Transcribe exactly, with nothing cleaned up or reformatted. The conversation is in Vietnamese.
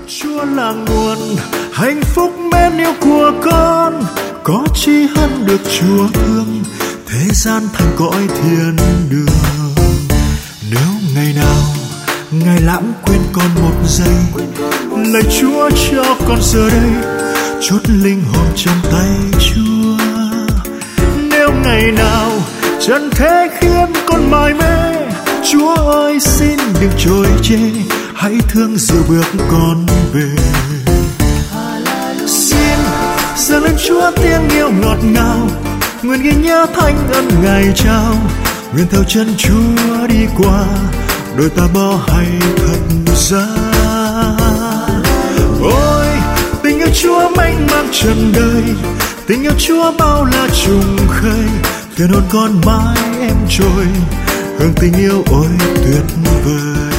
Chúa là nguồn hạnh phúc mến yêu của con, có chi hơn được Chúa thương thế gian thành cõi thiên đường. Nếu ngày nào Ngài lãng quên con một giây, lạy Chúa cho con giờ đây chốt linh hồn trong tay Chúa. Nếu ngày nào trần thế khiến con mải mê, Chúa ơi xin đừng chối chê, hãy thương dìu bước con về. Xin dâng lên Chúa tiếng yêu ngọt ngào, nguyện ghi nhớ thánh ân Ngài trao, nguyện theo chân Chúa đi qua đôi ta bỏ hay thật ra. Ôi tình yêu Chúa mênh mang trần đời, tình yêu Chúa bao la trùng khơi, thuyền hồn con mãi em trôi hương tình yêu ôi tuyệt vời.